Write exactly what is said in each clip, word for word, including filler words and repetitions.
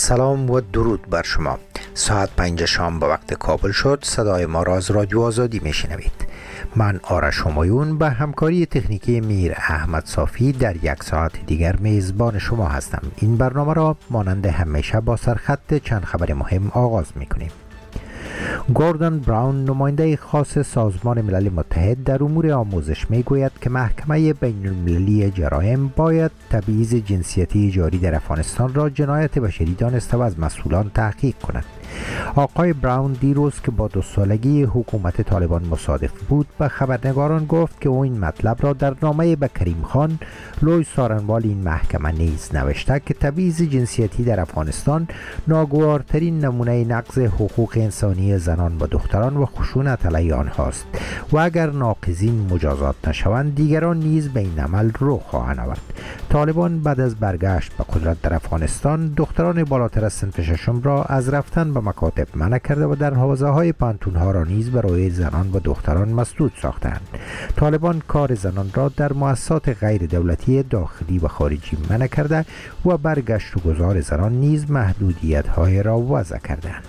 سلام و درود بر شما. ساعت پنج شام به وقت کابل شد. صدای ما را از رادیو آزادی میشنوید. من آرش همایون به همکاری تکنیکی میر احمد صافی در یک ساعت دیگر میزبان شما هستم. این برنامه را مانند همیشه با سرخط چند خبر مهم آغاز میکنیم. گوردن براون، نماینده خاص سازمان ملل متحد در امور آموزش، میگوید که محکمه بین المللی جرایم باید تبعیض جنسیتی جاری در افغانستان را جنایت بشری دانسته و از مسئولان تحقیق کند. آقای براون دیروز که با دو سالگی حکومت طالبان مصادف بود، به خبرنگاران گفت که او این مطلب را در نامه به کریم خان، لوی سارنوال این محکمه نیز نوشته که تبعیض جنسیتی در افغانستان ناگوارترین نمونه نقض حقوق انسانی زنان و دختران و خشونت علیه آنهاست و اگر ناقضین مجازات نشوند دیگران نیز به این عمل رو خواهند آورد. طالبان بعد از برگشت به قدرت در افغانستان دختران بالاتر از صنف ششم را از رفتن به مکاتب منع کرده و در حوزه های پانتونها را نیز برای زنان و دختران مسدود ساختند. طالبان کار زنان را در مؤسسات غیر دولتی داخلی و خارجی منع کرده و برگشت و گذار زنان نیز محدودیت های را وضع کردند.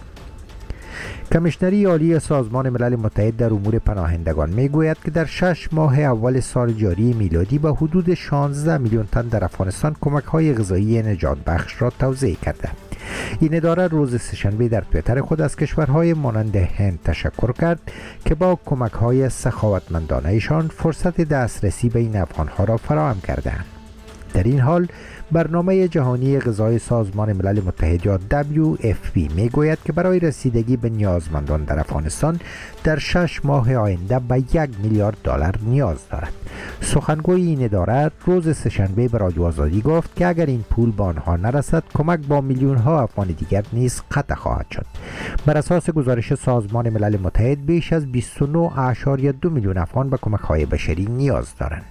کمیشنری عالی سازمان ملل متحد در امور پناهندگان میگوید که در شش ماه اول سال جاری میلادی به حدود شانزده میلیون تن در افغانستان کمک های غذایی نجات بخش را توزیع کرده. این اداره روز سه‌شنبه در توییتر خود از کشورهای مانند هند تشکر کرد که با کمک های سخاوتمندانه ایشان فرصت دسترسی به این افغانها را فراهم کردند. در این حال برنامه جهانی غذای سازمان ملل متحد یا دبلیو اف پی میگوید که برای رسیدگی به نیازمندان در افغانستان در شش ماه آینده به یک میلیارد دلار نیاز دارد. سخنگوی این اداره روز سه‌شنبه به رادیو آزادی گفت که اگر این پول به آنها نرسد کمک با میلیون ها افغان دیگر نیز قطع خواهد شد. بر اساس گزارش سازمان ملل متحد بیش از بیست و نه ممیز دو میلیون افغان به کمک های بشری نیاز دارند.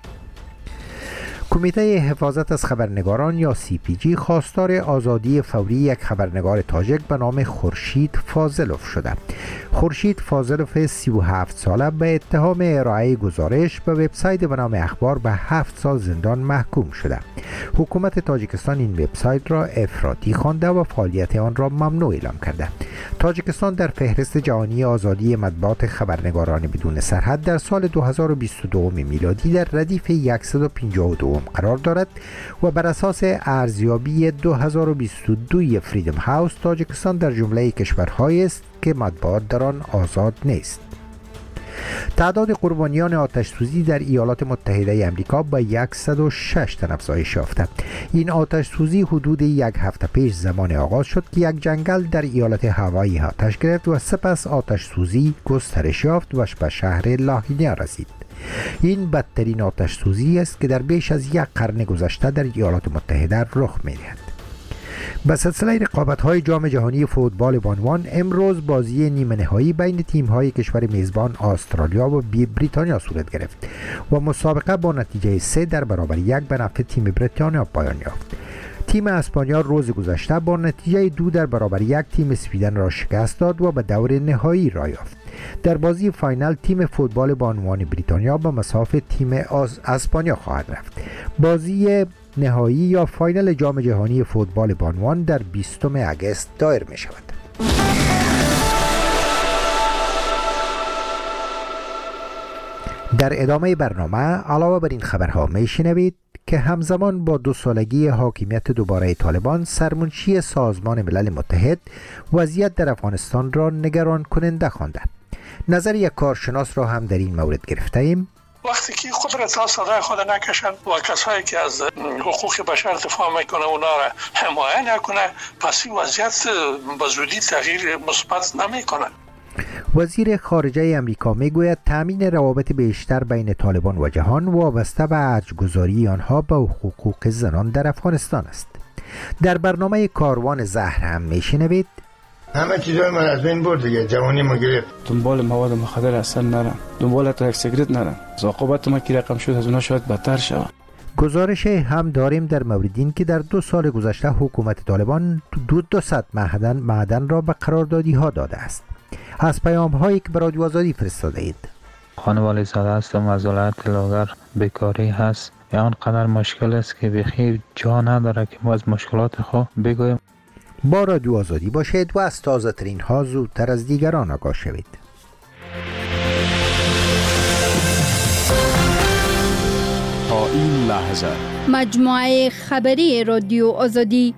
کمیته حفاظت از خبرنگاران یا سی پی جی خواستار آزادی فوری یک خبرنگار تاجیک به نام خورشید فاضلوف شده. خورشید فاضلوف سی و هفت ساله به اتهام ارائه گزارش به وبسایت به نام اخبار به هفت سال زندان محکوم شده. حکومت تاجیکستان این وبسایت را افراطی خوانده و فعالیت آن را ممنوع اعلام کرده. تاجیکستان در فهرست جهانی آزادی مطبوعات خبرنگاران بدون سرحد در سال دو هزار و بیست و دو میلادی در ردیف صد و پنجاه و دو قرار دارد و بر اساس ارزیابی دو هزار و بیست و دو فریدم هاوس تاجیکستان در جمله کشورهایی است که مطبوعات در آن آزاد نیست. تعداد قربانیان آتش سوزی در ایالات متحده آمریکا به صد و شش تن افزایش یافت. این آتش سوزی حدود یک هفته پیش زمان آغاز شد که یک جنگل در ایالت هاوایی آتش گرفت و سپس آتش سوزی گسترش یافت و به شهر لاهینیا رسید. این بدترین آتش سوزی است که در بیش از یک قرن گذشته در ایالات متحده رخ می‌دهد. به سلسله رقابت‌های جام جهانی فوتبال بانوان امروز بازی نیمه نهایی بین تیم‌های کشور میزبان استرالیا و بریتانیا صورت گرفت و مسابقه با نتیجه سه در برابر یک به نفع تیم بریتانیا پایان یافت. تیم اسپانیا روز گذشته با نتیجه دو در برابر یک تیم اسویدن را شکست داد و به دور نهایی راه یافت. در بازی فاینال تیم فوتبال بانوان بریتانیا به مساف تیم اسپانیا خواهد رفت. بازی نهایی یا فاینال جام جهانی فوتبال بانوان در بیستم اگست دایر می شود. در ادامه برنامه علاوه بر این خبرها می شنوید که همزمان با دو سالگی حاکمیت دوباره طالبان، سرمنشی سازمان ملل متحد وضعیت در افغانستان را نگران کننده خوانده. نظر یک کارشناس را هم در این مورد گرفته ایم. وقتی که قدرت ها صدای خود نکشند و کسایی که از حقوق بشر دفاع میکنه اونا را حمایت نکنه، پس این وضعیت به زودی تغییر مثبت نمیکنه. وزیر خارجه امریکا میگوید تامین روابط بیشتر بین طالبان و جهان وابسته به ارج‌گذاری آنها به حقوق زنان در افغانستان است. در برنامه کاروان زهر هم میشنوید همه چیزای من از بین برد دیگه، جوانی ما گرفت. دنبال مواد مخدر اصلا نرم، دنبال تا یک سیگرت نرم. عاقبت ما کی رقم شد از اونها شاید بدتر شود. گزارش هم داریم در مورد این که در دو سال گذشته حکومت طالبان دو دو صد معدن معدن را به قراردادی ها داده است. از پیام هایی که به رادیو آزادی فرستاده اید. خانوالی زاده هستم، از ولایت لاغر، بیکاری هست. آنقدر مشکل است که بخیر جا نداره که ما از مشکلات خود بگویم. با رادیو آزادی باشید و از تازه ترین ها زودتر از دیگران آگاه شوید. تا این لحظه مجموعه خبری رادیو آزادی.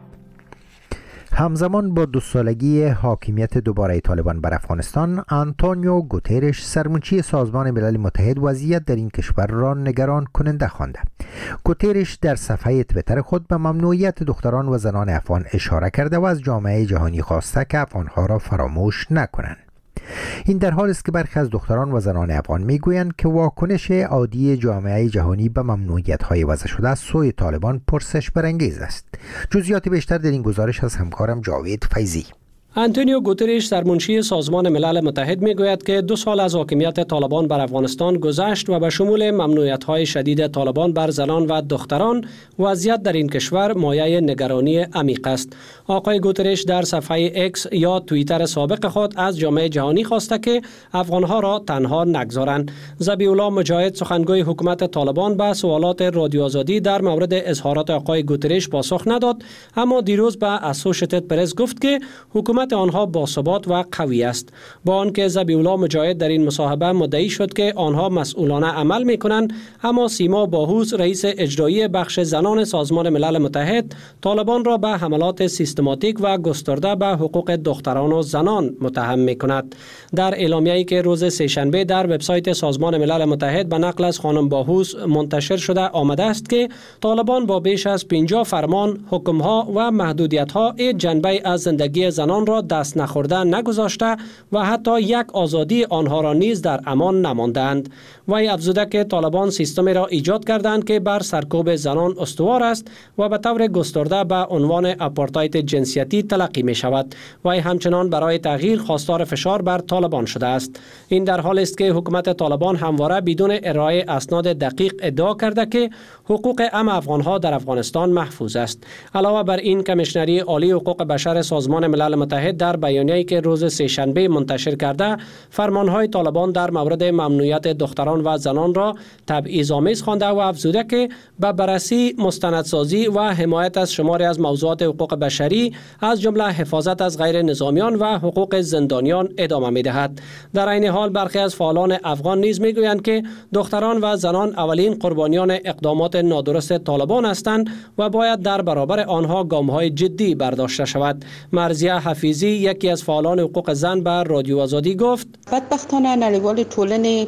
همزمان با دو سالگی حاکمیت دوباره طالبان بر افغانستان، آنتونیو گوترش سرمنشی سازمان ملل متحد وضعیت در این کشور را نگران کننده خوانده. گوترش در صفحه توییتر خود به ممنوعیت دختران و زنان افغان اشاره کرده و از جامعه جهانی خواسته که افغانها را فراموش نکنند. این در حالی است که برخی از دختران و زنان افغان میگویند که واکنش عادی جامعه جهانی به ممنوعیت‌های وضع شده از سوی طالبان پرسش برانگیز است. جزئیات بیشتر در این گزارش از همکارم جاوید فیضی. آنتونیو گوترش سرمنشی سازمان ملل متحد میگوید که دو سال از حاکمیت طالبان بر افغانستان گذشت و به شمول ممنوعیت‌های شدید طالبان بر زنان و دختران، وضعیت در این کشور مایه نگرانی عمیق است. آقای گوترش در صفحه اکس یا توییتر سابق خود از جامعه جهانی خواسته که افغانها را تنها نگذارند. ذبیح‌الله مجاهد، سخنگوی حکومت طالبان، به سوالات رادیو آزادی در مورد اظهارات آقای گوترش پاسخ نداد، اما دیروز به اسوشیتد پرس گفت که حکومت آنها باثبات و قوی است. با آنکه ذبیح‌الله مجاهد در این مصاحبه مدعی شد که آنها مسئولانه عمل می‌کنند، اما سیما باهوس، رئیس اجرایی بخش زنان سازمان ملل متحد، طالبان را به حملات سیستماتیک و گسترده به حقوق دختران و زنان متهم می‌کند. در اعلامیه‌ای که روز سه‌شنبه در وبسایت سازمان ملل متحد به نقل از خانم باهوس منتشر شده آمده است که طالبان با بیش از پنجاه فرمان، حکم‌ها و محدودیت‌ها این جنبه از زندگی زنان را دست نخورده نگذاشته و حتی یک آزادی آنها را نیز در امان نماندند. وی افزوده که طالبان سیستمی را ایجاد کردند که بر سرکوب زنان استوار است و به طور گسترده به عنوان آپارتاید جنسیتی تلقی می شود. وی همچنان برای تغییر خواستار فشار بر طالبان شده است. این در حالی است که حکومت طالبان همواره بدون ارائه اسناد دقیق ادعا کرده که حقوق عام افغانها در افغانستان محفوظ است. علاوه بر این، کمیشنری عالی حقوق بشر سازمان ملل متحد در بیانیه‌ای که روز سه‌شنبه منتشر کرده، فرمانهای طالبان در مورد ممنوعیت دختران و زنان را تبعیض‌آمیز خوانده و افزوده که به بررسی، مستندسازی و حمایت از شماری از موضوعات حقوق بشری از جمله حفاظت از غیر نظامیان و حقوق زندانیان ادامه می‌دهد. در این حال برخی از فعالان افغان نیز می‌گویند که دختران و زنان اولین قربانیان اقدامات نادرست طالبان هستند و باید در برابر آنها گام‌های جدی برداشته شود. مرضیه حفیظی، یکی از فعالان حقوق زن، به رادیو آزادی گفت: بدبختانه نړیوال ټولنې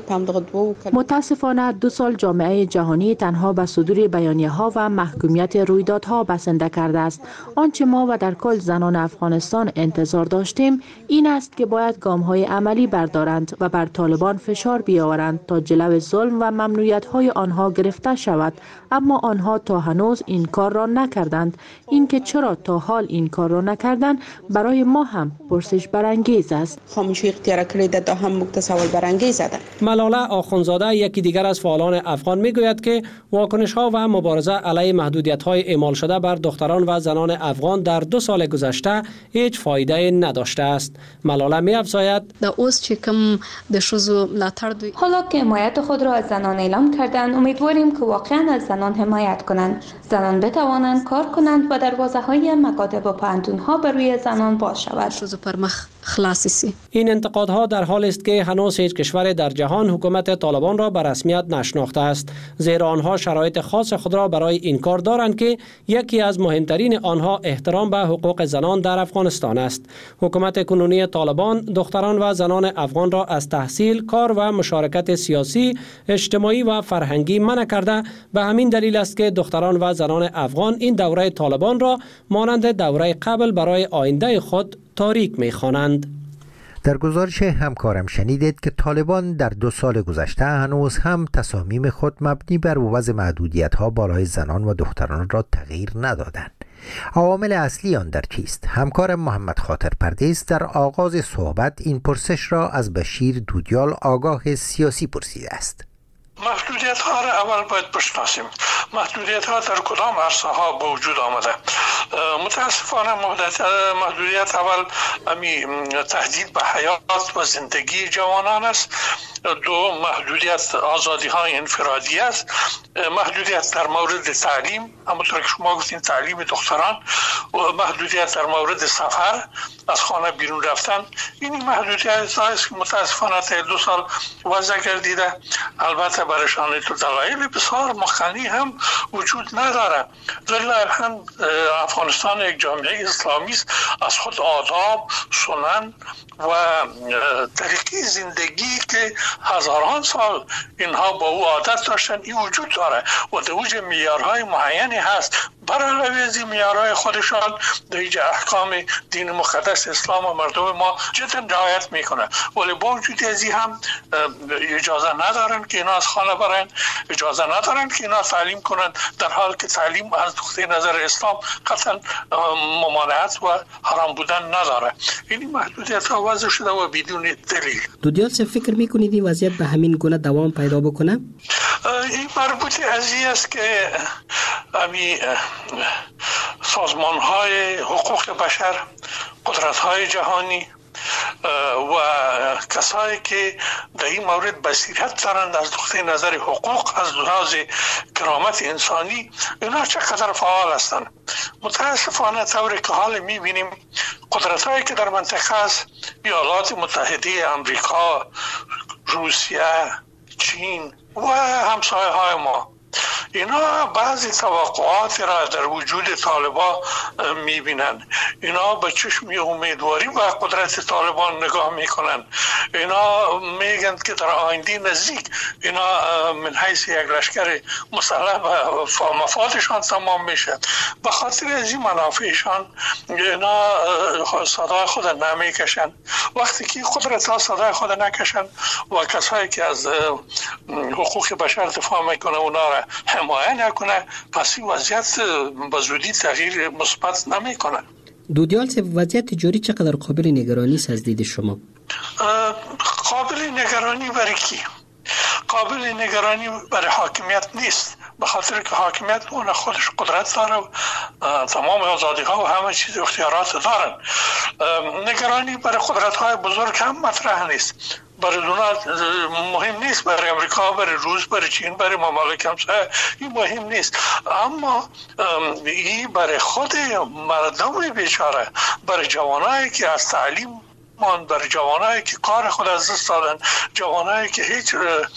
متاسفانه دو سال جامعه جهانی تنها به صدور بیانیه‌ها و محکومیت رویدادها بسنده کرده است. آنچه ما و در کل زنان افغانستان انتظار داشتیم این است که باید گام‌های عملی بردارند و بر طالبان فشار بیاورند تا جلو ظلم و ممنوعیت‌های آنها گرفته شود، اما آنها تا هنوز این کار را نکردند. اینکه چرا تا حال این کار را نکردند برای ما هم پرسش برانگیز است. خاموشی اختیار کردن تا هم متصول برانگیز است. ملاله آخونزاده، یکی دیگر از فعالان افغان، میگوید که واکنش‌ها و مبارزه علیه محدودیت‌های اعمال شده بر دختران و زنان افغان در دو سال گذشته هیچ فایده نداشته است. ملاله می‌افزاید: حالا که حمایت خود را از زنان اعلام کردند، امیدواریم که واقعاً از زنان حمایت کنند. زنان بتوانند کار کنند و دروازه‌های مکاتب و پانتون‌ها بر روی زنان باز شود. این انتقادها در حالی است که هنوز هیچ کشور در جهان حکومت طالبان را به رسمیت نشناخته است، زیرا آنها شرایط خاص خود را برای این کار دارند که یکی از مهمترین آنها احترام به حقوق زنان در افغانستان است. حکومت کنونی طالبان دختران و زنان افغان را از تحصیل، کار و مشارکت سیاسی، اجتماعی و فرهنگی منع کرده. به همین دلیل است که دختران و زنان افغان این دوره طالبان را مانند دوره قبل برای آینده خود تاریک می‌خوانند. در گزارش همکارم شنیدید که طالبان در دو سال گذشته هنوز هم تصامیم خود مبنی بر وضع محدودیت‌ها بالای زنان و دختران را تغییر ندادند. عوامل اصلی آن در چیست؟ همکارم محمد خاطر پردیس در آغاز صحبت این پرسش را از بشیر دودیال، آگاه سیاسی، پرسیده است. محدودیت ها را اول باید بشناسیم. محدودیت ها در کدام عرصه ها به وجود آمده؟ متاسفانه محدودیت اول امی تهدید به حیات و زندگی جوانان است، دو محدودیت آزادی های انفرادی است، محدودیت در مورد تعلیم، همونطور که شما گفتین تعلیم دختران، و محدودیت در مورد سفر، از خانه بیرون رفتن. این محدودیت است که متاسفانه تا دو سال وضع گردیده. البته برایشان تو دلایل بسیار مخنی هم وجود نداره. لله الحمد افغانستان یک جامعه اسلامی است، از خود آداب، سنن و طریقی زندگی که هزاران سال اینها با او عادت داشتن این وجود داره و در اوج معیارهای معینی هست. بر علاوه از این معیارهای خودشان در احکام دین مقدس اسلام و مردم ما جدا رعایت میکنه، ولی با وجود از این هم اجازه ندارن که اینا از خانه برن، اجازه ندارن که اینا تعلیم کنن، در حال که تعلیم از نقطه نظر اسلام قطعا ممانعت و حرام بودن نداره. این محدودیت ها وضع شده و بدون دلیل. دودیال چه فکر میکنید این وضعیت به همین گونه دوام پیدا بکنه؟ این مربوط از این است که امی سازمان های حقوق بشر، قدرت های جهانی و کسایی که در این مورد بصیرت دارند از نقطه نظر حقوق، از لحاظ کرامت انسانی، اینا چقدر فعال هستند. متاسفانه طوری که حال میبینیم قدرت هایی که در منطقه است، ایالات متحده امریکا، روسیه، چین و همسایه های ما، اینا بعضی توقعات را در وجود طالبان میبینن. اینا به چشم امیدواری و قدرت طالبان نگاه میکنن. اینا میگن که در آینده نزدیک اینا من حیث یک لشکر مسلح و مفادشان تمام میشه. به خاطر از این منافعشان اینا صدای خود نمیکشن. وقتی که قدرت ها صدای خود نکشن و کسایی که از حقوق بشر دفاع میکنه اونا را حمایت نکنه، پس این وضعیت به زودی تغییر مثبت نمیکنه. دودیال چه وضعیت جاری چقدر قابل نگرانی است از دید شما؟ قابل نگرانی برای کی؟ قابل نگرانی برای حاکمیت نیست، به خاطر که حاکمیت اون خودش قدرت داره و تمام آزادی ها و همه چیز اختیارات دارن. نگرانی برای قدرت های بزرگ هم مطرح نیست، برای دونات مهم نیست، برای امریکا، برای روس، برای چین، برای ممالک همسایه این مهم نیست، اما این برای خود مردم بیچاره، برای جوانایی که از تعلیم من، برای جوانایی که کار خود از دست دادن، جوانایی که هیچ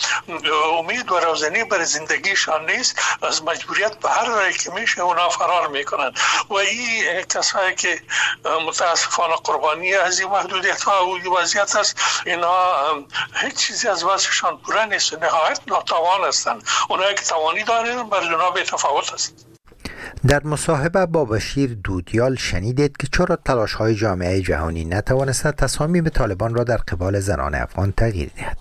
امید و روزنی برای زندگیشان نیست، از مجبوریت به هر رای که میشه اونا فرار میکنن و این کسایی که متاسفانه قربانی از این محدودیت ها و این وضعیت است، اینا هیچ چیزی از وضعشان پوره نیست، نهایت ناتوان هستند. اونایی که توانی دارن برای اونا به تفاوت است. در مصاحبه با بشیر دودیال شنیدید که چرا تلاش‌های جامعه جهانی نتوانست تصامیم طالبان را در قبال زنان افغان تغییر دهد.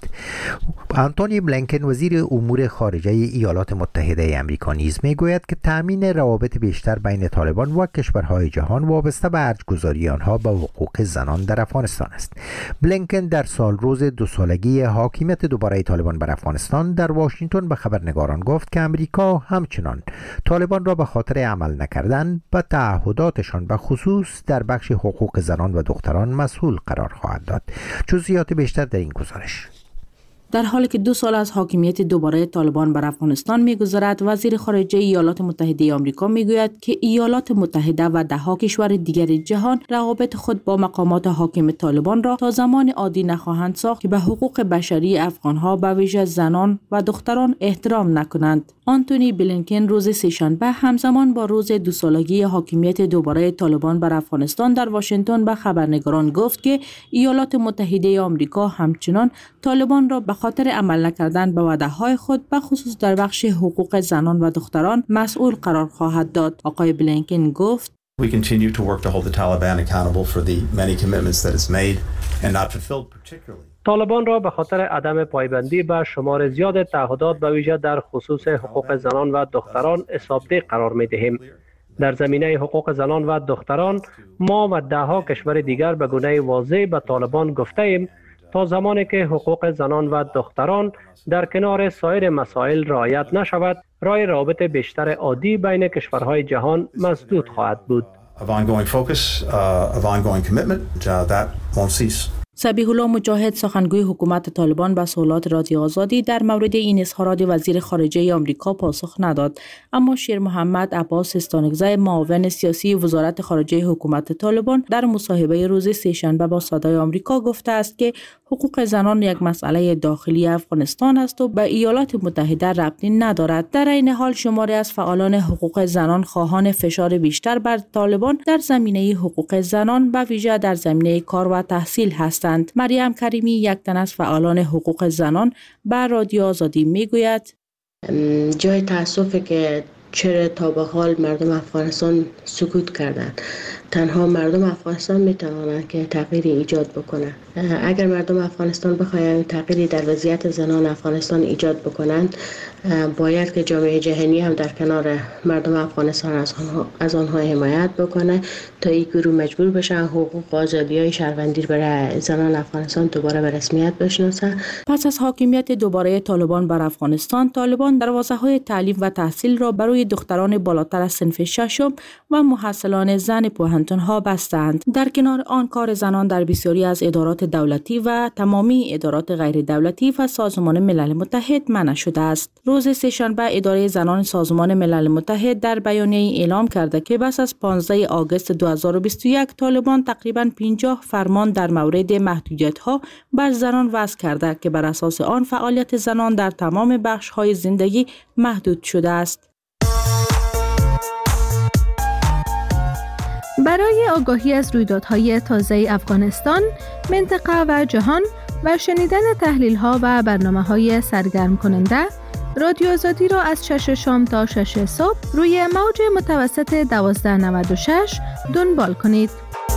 آنتونی بلینکن وزیر امور خارجه ایالات متحده آمریکا نیز میگوید که تأمین روابط بیشتر بین طالبان و کشورهای جهان وابسته به ارجگذاری آنها به حقوق زنان در افغانستان است. بلینکن در سالروز دو سالگی حاکمیت دوباره طالبان بر افغانستان در واشنگتن به خبرنگاران گفت که آمریکا همچنان طالبان را به خاطر عمل نکردن به تعهداتشان به خصوص در بخش حقوق زنان و دختران مسئول قرار خواهد داد. جزئیات بیشتر در این گزارش. در حالی که دو سال از حاکمیت دوباره طالبان بر افغانستان می‌گذرد، وزیر خارجه ایالات متحده آمریکا میگوید که ایالات متحده و ده‌ها کشور دیگر جهان روابط خود با مقامات حاکم طالبان را تا زمان عادی نخواهند ساخت که به حقوق بشری افغان‌ها به ویژه زنان و دختران احترام نکنند. آنتونی بلینکن روز سه‌شنبه همزمان با روز دو سالگی حاکمیت دوباره طالبان بر افغانستان در واشنگتن به خبرنگاران گفت که ایالات متحده آمریکا همچنان طالبان را به خاطر عمل نکردن به وعده‌های خود به خصوص در بخش حقوق زنان و دختران مسئول قرار خواهد داد. آقای بلینکن گفت We continue to work to hold the Taliban accountable for the many commitments that it's made and not fulfilled particularly. طالبان را به خاطر عدم پایبندی به شمار زیاد تعهدات به ویژه در خصوص حقوق زنان و دختران حسابدهی قرار می‌دهیم. در زمینه حقوق زنان و دختران ما و ده‌ها کشور دیگر به گونه واضح به طالبان گفته ایم تا زمانی که حقوق زنان و دختران در کنار سایر مسائل رعایت نشود، راه روابط بیشتر عادی بین کشورهای جهان مسدود خواهد بود. of ongoing focus, uh, of ongoing commitment uh, that won't cease. صبیح الله مجاهد سخنگوی حکومت طالبان به سوالات رادیو آزادی در مورد این اظهارات وزیر خارجه آمریکا پاسخ نداد، اما شیر محمد عباس استانکزی معاون سیاسی وزارت خارجه حکومت طالبان در مصاحبه روز سه‌شنبه با صدای آمریکا گفته است که حقوق زنان یک مسئله داخلی افغانستان است و به ایالات متحده ربطی ندارد. در این حال شماری از فعالان حقوق زنان خواهان فشار بیشتر بر طالبان در زمینه حقوق زنان به ویژه در زمینه کار و تحصیل هستند. مریم کریمی یک تن از فعالان حقوق زنان به رادیو آزادی میگوید جای تأسفه که چرا تا به حال مردم افغانستان سکوت کردند. تنها مردم افغانستان میتوانند که تغییری ایجاد بکنند. اگر مردم افغانستان بخواهند تغییری در وضعیت زنان افغانستان ایجاد بکنند، باید که جامعه جهانی هم در کنار مردم افغانستان از آنها, از آنها حمایت بکنه تا این گروه مجبور بشن حقوق و آزادی‌های شهروندی برای زنان افغانستان دوباره به رسمیت بشناسن. پس از حاکمیت دوباره طالبان بر افغانستان، طالبان دروازه‌های تعلیم و تحصیل را برای دختران بالاتر از صنف ششم و محصلان زن پوهنتون‌ها بستند. در کنار آن کار زنان در بسیاری از ادارات دولتی و تمامی ادارات غیر دولتی و سازمان ملل متحد منع شده است. روز سه‌شنبه اداره زنان سازمان ملل متحد در بیانیه اعلام کرده که پس از پانزده آگوست دو هزار و بیست و یک طالبان تقریباً پنجاه فرمان در مورد محدودیت‌ها بر زنان وضع کرده که بر اساس آن فعالیت زنان در تمام بخش‌های زندگی محدود شده است. برای آگاهی از رویدادهای تازه افغانستان، منطقه و جهان و شنیدن تحلیل‌ها و برنامه‌های سرگرم کننده، رادیو آزادی را از شش شام تا شش صبح روی موج متوسط دوازده نود و شش دنبال کنید.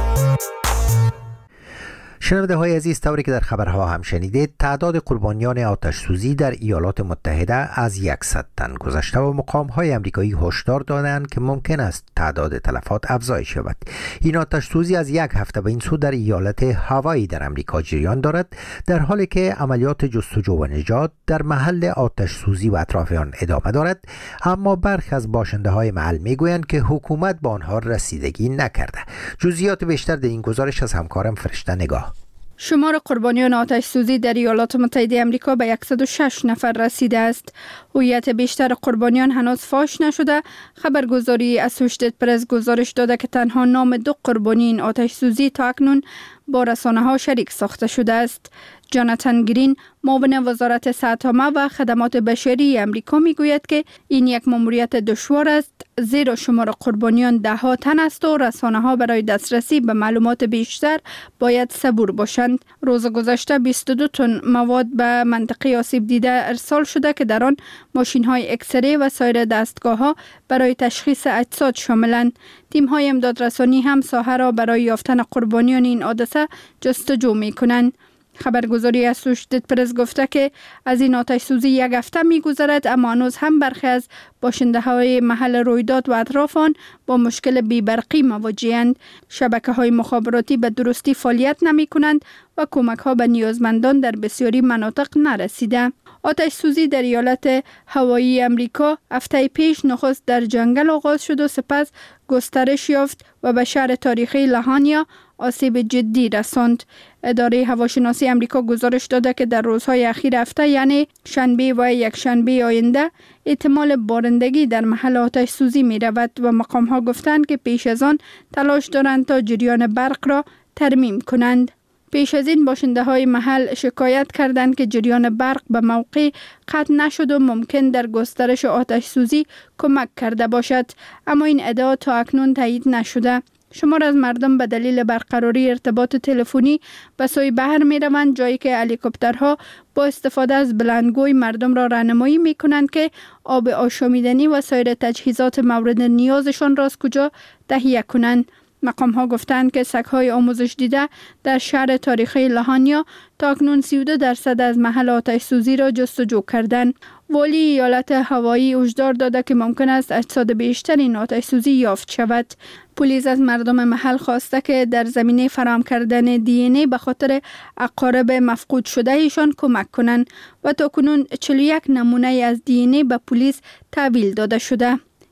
شنونده های عزیز، طوری که در خبرها هم شنیدید، تعداد قربانیان آتش سوزی در ایالات متحده از صد تن گذشته و مقام های امریکایی هشدار دادند که ممکن است تعداد تلفات افزایش یابد. این آتش سوزی از یک هفته به این سو در ایالت هاوایی در امریکا جریان دارد، در حالی که عملیات جستجو و نجات در محل آتش سوزی و اطراف آن ادامه دارد، اما برخی از باشنده های محل میگویند که حکومت با آنها رسیدگی نکرده. جزئیات بیشتر در این گزارش از همکارم فرشته نگاه. شمار قربانیان آتش سوزی در ایالات متحده آمریکا به صد و شش نفر رسیده است. هویت بیشتر قربانیان هنوز فاش نشده. خبرگزاری اسوشیتد پرس گزارش داده که تنها نام دو قربانی این آتش سوزی تا اکنون با رسانه ها شریک ساخته شده است. جاناتان گرین، معاون وزارت صحت عامه و خدمات بشری امریکا میگوید که این یک ماموریت دشوار است، زیرا شمار قربانیان ده ها تن است و رسانه ها برای دسترسی به معلومات بیشتر باید صبور باشند. روز گذشته بیست و دو تن مواد به منطقه آسیب دیده ارسال شده که در آن ماشین های اکسره و سایر دستگاه ها برای تشخیص اجساد شاملند. تیم های امدادرسانی هم ساحه را برای یافتن قربانیان این حادثه جستجو می کنند. خبرگزاری اسوشیتد پرس گفته که از این آتش سوزی یک هفته می گذرد، اما هنوز هم برخی از باشنده های محل رویداد و اطراف آن با مشکل بی‌برقی مواجه‌اند. شبکه های مخابراتی به درستی فعالیت نمی کنند و کمک ها به نیازمندان در بسیاری مناطق نرسیده. آتش سوزی در ایالت هاوایی امریکا هفته پیش نخست در جنگل آغاز شد و سپس گسترش یافت و به شهر تاریخی لهانیا آسیب جدی رساند. اداره هواشناسی امریکا گزارش داده که در روزهای اخیر هفته، یعنی شنبه و یک شنبه آینده، احتمال بارندگی در محل آتش سوزی می رود و مقام ها گفتند که پیش از آن تلاش دارند تا جریان برق را ترمیم کنند. پیش از این باشنده های محل شکایت کردند که جریان برق به موقع قطع نشد و ممکن در گسترش آتش سوزی کمک کرده باشد، اما این ادعا تا اکنون تایید نشده. شمار از مردم به دلیل برقراری ارتباط تلفنی به سوی بحر می روند، جایی که هلیکوپترها با استفاده از بلندگوی مردم را راهنمایی می کنند که آب آشامیدنی و سایر تجهیزات مورد نیازشان را از کجا تهیه کنند. مقام ها گفتند که سگ‌های آموزش دیده در شهر تاریخی لهانیا تا اکنون سی و دو درصد از محل آتش سوزی را جستجو کردند. والی ایالت هاوایی هشدار داده که ممکن است اجساد بیشتر این آتش سوزی یافت شود. پلیس از مردم محل خواسته که در زمینه فراهم کردن دی این ای به خاطر اقارب مفقود شده ایشان کمک کنند و تا کنون چهل و یک نمونه از دی این ای به پلیس تحویل داده شده.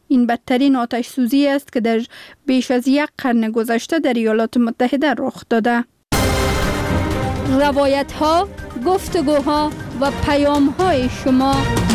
این بدترین آتش سوزی است که در بیش از یک قرن گذشته در ایالات متحده رخ داده. روایت ها، گفتگوها و پیام های شما.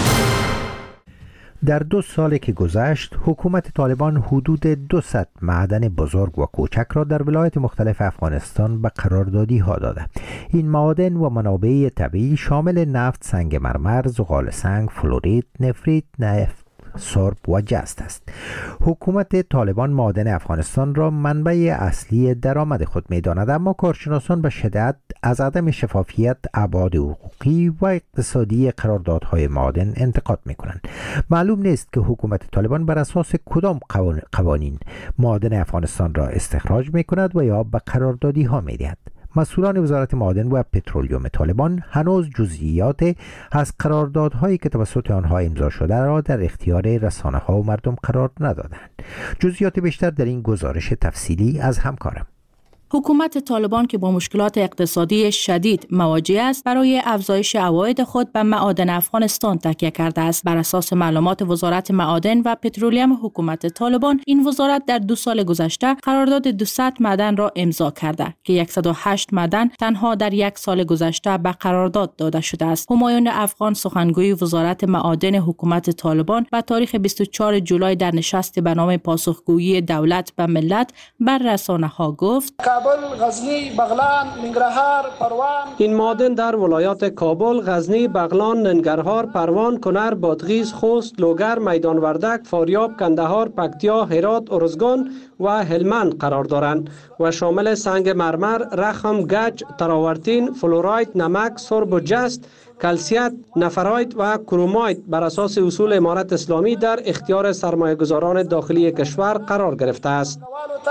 در دو سالی که گذشت، حکومت طالبان حدود دویست معدن بزرگ و کوچک را در ولایات مختلف افغانستان به قراردادی ها داده. این معادن و منابع طبیعی شامل نفت، سنگ مرمر، زغال سنگ، فلورید، نفریت، نفت سرب و جست است. حکومت طالبان معادن افغانستان را منبع اصلی درآمد خود می‌داند، اما کارشناسان به شدت از عدم شفافیت ابعاد حقوقی و اقتصادی قراردادهای معادن انتقاد می‌کنند. معلوم نیست که حکومت طالبان بر اساس کدام قوانین معادن افغانستان را استخراج می‌کند و یا به قراردادی‌ها می‌دهد. مسئولان وزارت معادن و پترولیوم طالبان هنوز جزئیات از قراردادهایی که توسط آنها امضا شده را در اختیار رسانه‌ها و مردم قرار ندادند. جزئیات بیشتر در این گزارش تفصیلی از همکارم. حکومت طالبان که با مشکلات اقتصادی شدید مواجه است، برای افزایش عواید خود به معادن افغانستان تکیه کرده است. بر اساس معلومات وزارت معادن و پترولیوم حکومت طالبان، این وزارت در دو سال گذشته قرارداد دویست معدن را امضا کرده که صد و هشت معدن تنها در یک سال گذشته به قرارداد داده شده است. همایون افغان، سخنگوی وزارت معادن حکومت طالبان، به تاریخ بیست و چهارم جولای در نشست به نام پاسخگویی دولت به ملت بر رسانه‌ها گفت: غزنی، بغلان، ننگرهار، پروان. این معادن در ولایات کابل، غزنی، بغلان، ننگرهار، پروان، کنر، بادغیس، خوست، لوگر، میدان وردک، فاریاب، کندهار، پکتیا، هرات، ارزگان و هلمند قرار دارند و شامل سنگ مرمر، رخم، گچ، تراورتین، فلورایت، نمک، سرب و جست، کلسیت، نفرایت و کرومایت بر اساس اصول امارت اسلامی در اختیار سرمایه‌گذاران داخلی کشور قرار گرفته است.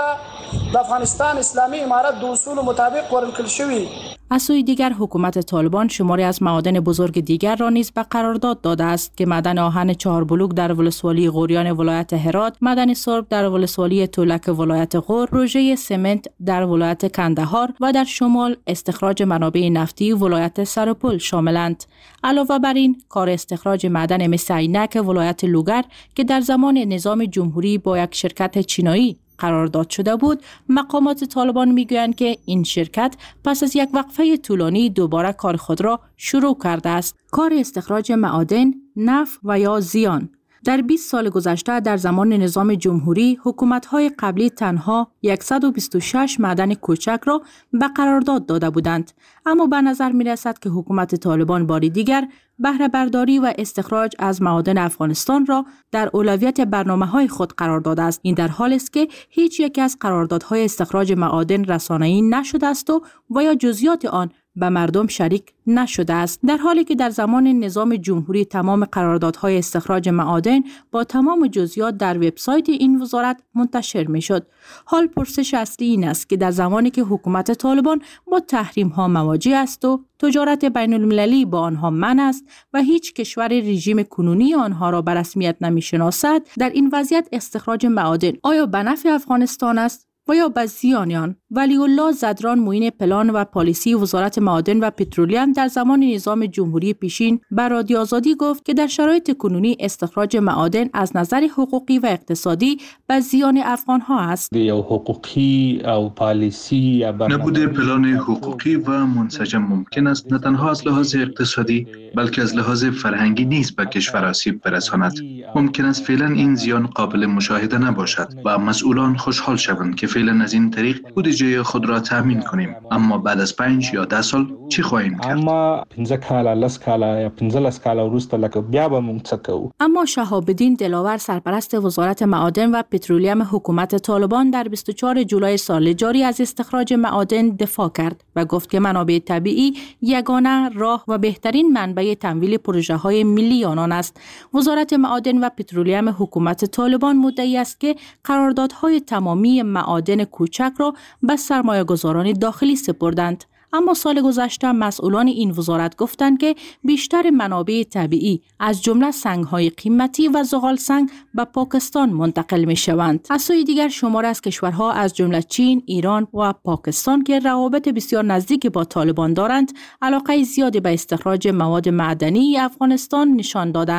افغانستان اسلامی امارت دو اصول مطابق ورکل شوی. از سوی دیگر حکومت طالبان شماری از معادن بزرگ دیگر را نیز به قرارداد داده است که معدن آهن چهار بلوک در ولسوالی غوریان ولایت هرات، معدن سرب در ولسوالی تولک ولایت غور، پروژه سمنت در ولایت کندهار و در شمال استخراج منابع نفتی ولایت سرپل شاملند. علاوه بر این، کار استخراج معدن مس عینک ولایت لوگر که در زمان نظام جمهوری با یک شرکت چینایی قرارداد شده بود، مقامات طالبان میگویند که این شرکت پس از یک وقفه طولانی دوباره کار خود را شروع کرده است. کار استخراج معادن، نفت و یا زیان. در بیست سال گذشته در زمان نظام جمهوری، حکومت‌های قبلی تنها صد و بیست و شش معدن کوچک را به قرارداد داده بودند، اما به نظر می‌رسد که حکومت طالبان باری دیگر بهره برداری و استخراج از معادن افغانستان را در اولویت برنامه‌های خود قرار داده است. این در حالی است که هیچ یک از قراردادهای استخراج معادن رسانه‌ای نشده است و و یا جزئیات آن به مردم شریک نشده است، در حالی که در زمان نظام جمهوری تمام قراردادهای استخراج معادن با تمام جزئیات در وبسایت این وزارت منتشر میشد. حال پرسش اصلی این است که در زمانی که حکومت طالبان با تحریم ها مواجه است و تجارت بین المللی با آنها منع است و هیچ کشور رژیم کنونی آنها را به رسمیت نمیشناسد، در این وضعیت استخراج معادن آیا به نفع افغانستان است و یا به زیان آن؟ ولی الله زدران، معین پلان و پالیسی وزارت معادن و پترولیوم در زمان نظام جمهوری پیشین بر رادیو آزادی گفت که در شرایط کنونی استخراج معادن از نظر حقوقی و اقتصادی به زیان افغان ها است. یا حقوقی او پالیسی نبوده پلان حقوقی و منسجم ممکن است نه تنها از لحاظ اقتصادی بلکه از لحاظ فرهنگی نیز به کشور آسیب برساند. ممکن است فعلا این زیان قابل مشاهده نباشد و مسئولان خوشحال شوند که فعلا از این طریق بودجه خود را تامین کنیم، اما بعد از پنج یا ده سال چی خواهیم کرد؟ اما پنځه کاله لس کاله یا پنځلس کاله وروسته لکه بیا به موږ څه کوو. اما شهاب الدین دلاور، سرپرست وزارت معادن و پترولیوم حکومت طالبان، در بیست و چهارم جولای سال جاری از استخراج معادن دفاع کرد و گفت که منابع طبیعی یگانه راه و بهترین منبع تمویل پروژه های ملی آنان است. وزارت معادن و پترولیوم حکومت طالبان مدعی است که قراردادهای تمامی معادن کوچک را به سرمایه‌گذاران داخلی سپردند. اما سال گذشته مسئولان این وزارت گفتند که بیشتر منابع طبیعی از جمله سنگ‌های قیمتی و زغال سنگ به پاکستان منتقل می‌شوند. از سوی دیگر شمار از کشورها از جمله چین، ایران و پاکستان که روابط بسیار نزدیک با طالبان دارند، علاقه زیادی به استخراج مواد معدنی افغانستان نشان دادند.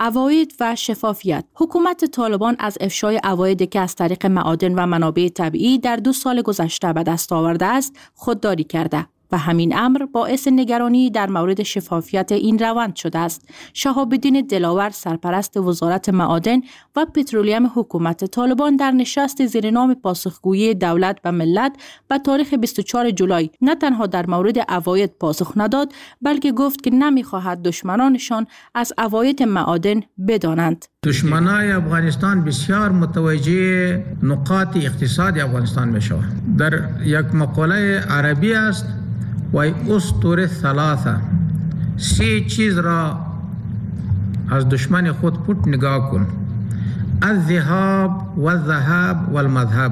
عواید و شفافیت. حکومت طالبان از افشای عوایدی که از طریق معادن و منابع طبیعی در دو سال گذشته به دست آورده است خودداری کرده و همین امر باعث نگرانی در مورد شفافیت این روند شده است. شهاب الدین دلاور، سرپرست وزارت معادن و پترولیم حکومت طالبان، در نشست زیر نام پاسخگویی دولت و ملت به تاریخ بیست و چهارم جولای نه تنها در مورد عواید پاسخ نداد، بلکه گفت که نمی‌خواهد دشمنانشان از عواید معادن بدانند. دشمنای افغانستان بسیار متوجه نقاط اقتصاد افغانستان میشوند. در یک مقاله عربی است و اسطوره ثلاثه، سه چیز را از دشمن خود پوت نگاه کن: الذهاب و الذهاب و المذهب.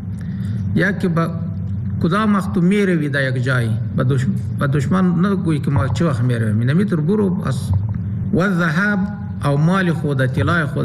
یکی با کدام وقت می روی در یک جایی و دشمن, دشمن نگویی که ما چه وقت می رویم، نمیتر برو از و الذهاب او مال خود، طلای خود،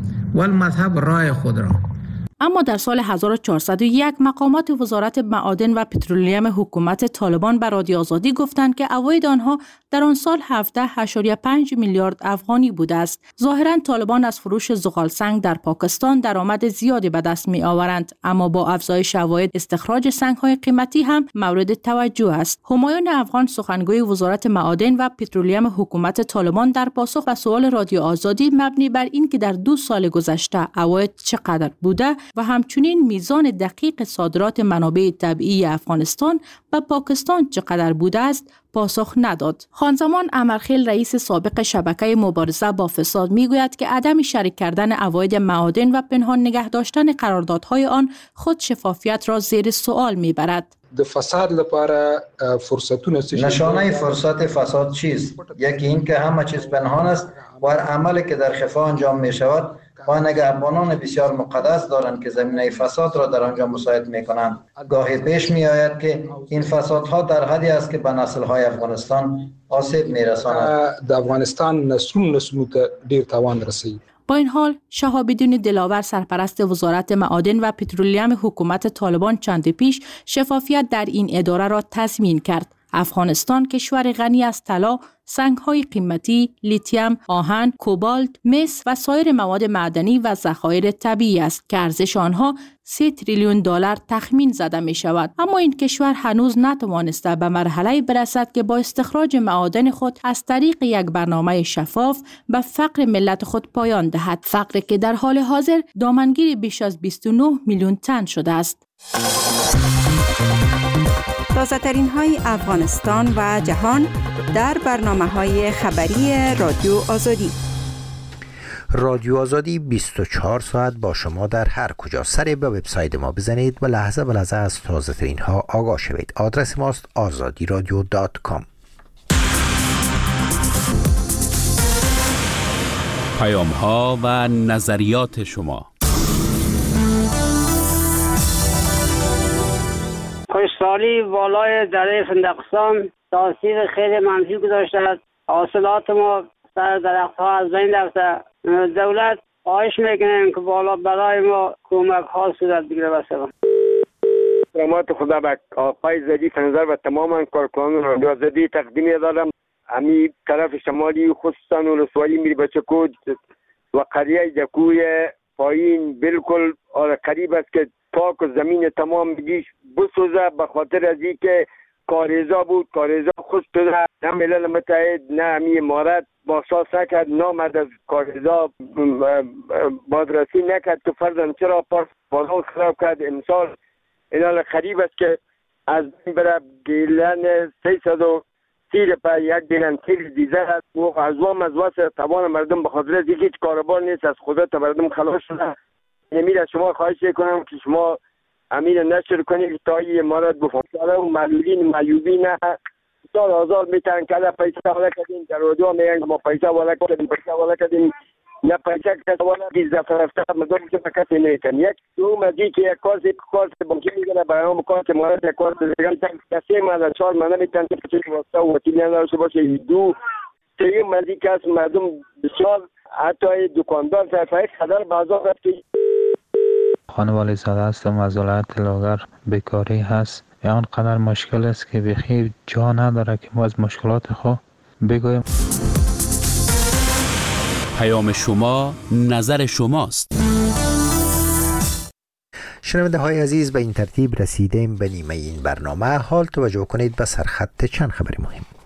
و المذهب رای خود را. اما در سال هزار و چهارصد و یک مقامات وزارت معادن و پترولیم حکومت طالبان به رادیو آزادی گفتند که عواید آنها در آن سال هفده ممیز پنج میلیارد افغانی بوده است. ظاهراً طالبان از فروش زغال سنگ در پاکستان درآمد زیادی به دست می آورند، اما با افزایش عواید استخراج سنگ‌های قیمتی هم مورد توجه است. همایون افغان، سخنگوی وزارت معادن و پترولیم حکومت طالبان، در پاسخ به سوال رادیو آزادی مبنی بر این که در دو سال گذشته عواید چقدر بوده و همچنین میزان دقیق صادرات منابع طبیعی افغانستان به پاکستان چقدر بوده است پاسخ نداد. خانزمان امرخیل، رئیس سابق شبکه مبارزه با فساد، میگوید که عدم شریک کردن عواید معادن و پنهان نگه داشتن قراردادهای آن خود شفافیت را زیر سوال میبرد. د فساد لپاره فرصتونه چی؟ نشانه فرصت فساد چیست؟ یکی این که همه چیز پنهان است و هر عملی که در خفا انجام می شود و نگهبانان بسیار مقدس دارند که زمینه فساد را در آنجا مساعد می کنند. گاهی پیش می آید که این فسادها در حدی است که به نسل‌های افغانستان آسیب می رساند. در افغانستان نسلون نسلون دیر توان رسید. با این حال، شهاب الدین دلاور، سرپرست وزارت معادن و پترولیم حکومت طالبان، چند پیش شفافیت در این اداره را تضمین کرد. افغانستان کشور غنی از طلا، سنگ‌های قیمتی، لیتیم، آهن، کوبالت، مس و سایر مواد معدنی و ذخایر طبیعی است که ارزش آنها سه تریلیون دلار تخمین زده می شود. اما این کشور هنوز نتوانسته به مرحله برسد که با استخراج معادن خود از طریق یک برنامه شفاف به فقر ملت خود پایان دهد. فقری که در حال حاضر دامنگیر بیش از بیست و نه میلیون تن شده است. تازه ترین های افغانستان و جهان در برنامه های خبری رادیو آزادی. رادیو آزادی بیست و چهار ساعت با شما در هر کجا. سری به وبسایت ما بزنید و لحظه به لحظه از تازه ترین ها آگاه شوید. آدرس ماست آزادی رادیو دات کام. پیام ها و نظریات شما. خوشسالی والای دره فندقستان تاثیر خیلی منفی گذاشته است. حاصلات ما سر درخت ها از بین رفته. دولت خواهش میکنیم که بالا برای ما کمک ها صورت بگیره. بسیار سلامات خدا به آقای زدی فنظر و تماما کارکنان رادیو آزادی تقدیم دارم. امی طرف شمالی خصوصا ولسوالی میری بچکود و قریه جکوی پایین بالکل قریب است که پاک و زمین تمام بگیش بسوزه به خاطر از این که کاریزا بود. کاریزا خود شده، نه ملل متحد نه امی امارت باساس نکرد، نامد از کاریزا بازرسی نکرد که فرزن چرا پاس بازان خراب کرد. امسال اینال خریب است که از این بره گیلن سیصد و سیر پا یک گیلن سیر دیزه است و از وام از واسه توان مردم به خاطر از هیچ کاربار نیست، از خدا تا مردم خلاص شده. امیر از شما خواهش کنم که شما امیر نشر کنید تا این امارت بفهمه و معلولین معیوبین سال آزار میتن که پیسه والا کردیم در رادیو میگن که ما پیسه والا کردیم پیسه والا کردیم نه پیسه کسی والا بیز دفعه رفته مردم که کسی نیتن. یک دوم از این که یک کارت کارت بانکی میگنه برای هم کارت امارت یک کارت دیگه کسی ما در چهار مانه میتن که چیزی واسطه و وطیلی نداشته باشه. دو سیم از این که از مردم بسیار حتی دکاندار صرفه خدر بازار رفتی. خانم والی زاده هستم از ولایت لاغر. بیکاری هست، یعنی قدر مشکل است که بخیر جا نداره که ما از مشکلات خود بگویم. پیام شما نظر شماست. شنونده های عزیز، به این ترتیب رسیدیم به نیمه این برنامه. حال توجه کنید به سرخط چند خبر مهم.